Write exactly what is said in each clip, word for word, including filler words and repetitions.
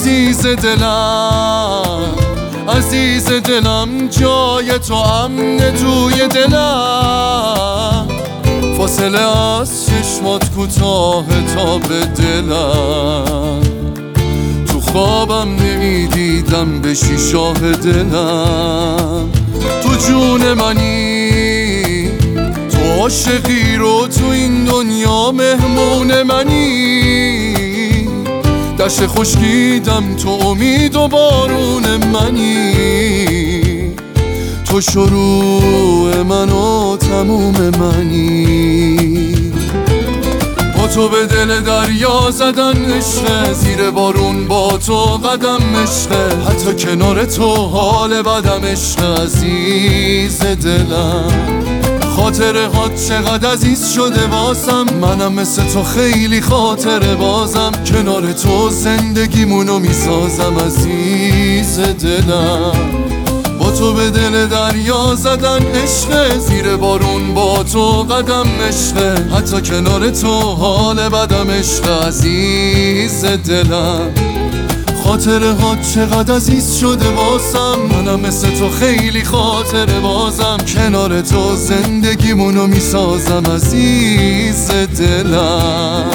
عزیز دلم، عزیز دلم، جای تو امن توی دلم، فاصله از چشمات کوتاه تا به دلم، تو خوابم نمیدیدم بشی شاه دلم، تو جون منی، تو عاشقی رو تو این دنیا مهمون منی، دشت خشکیدم تو امید و بارون منی، تو شروع من و تموم منی، با تو به دل دریا زدن عشقه، زیر بارون با تو قدم عشقه، حتی کنار تو حال بدم عشقه، عزیز دلم، خاطره هات چقدر عزیز شده واسم، منم مثل تو خیلی خاطره بازم، کنار تو زندگیمونو میسازم، عزیز دلم، با تو به دل دریا زدن عشقه، زیر بارون با تو قدم عشقه، حتی کنار تو حال بدم عشقه، عزیز دلم، خاطره ها چقدر عزیز شده واسم، منم مثل تو خیلی خاطره بازم، کنار تو زندگیمونو میسازم، عزیز دلم.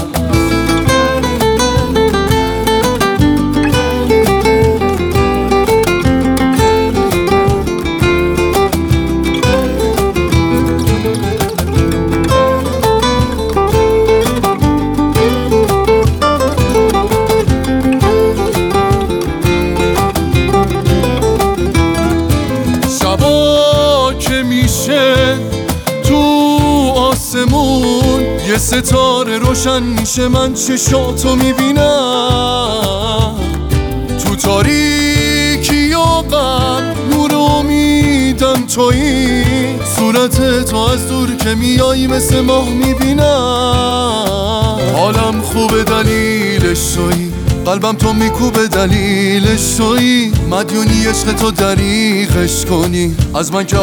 تو آسمون یه ستاره روشن میشه، من چشاتو میبینم، تو تاریکی و غم نور امیدم تویی، صورت تو از دور که میایی مثل ماه میبینم، حالم خوبه دلیلش تویی، قلبم تو میکوبه دلیلش تویی، مدیونی عشق تو دریغش کنی از من که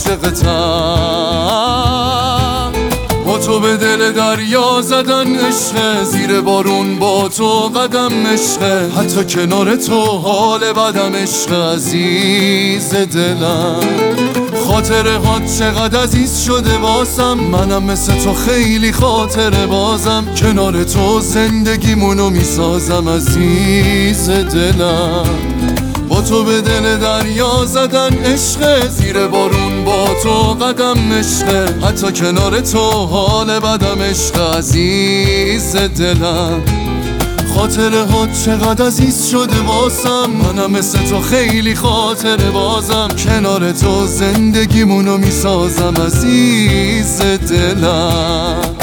عاشقتم، با تو به دل دریا زدن عشقه، زیر بارون با تو قدم عشقه، حتی کنار تو حال بدم عشقه، عزیز دلم، خاطره ها چقدر عزیز شده واسم، منم مثل تو خیلی خاطره بازم، کنار تو زندگیمونو میسازم، عزیز دلم، با تو به دل دریا زدن عشقه، زیر بارون با تو قدم عشقه، حتی کنار تو حال بدم عشقه، عزیز دلم، خاطره ها چقدر عزیز شده واسم، منم مثل تو خیلی خاطره بازم، کنار تو زندگیمونو میسازم، عزیز دلم.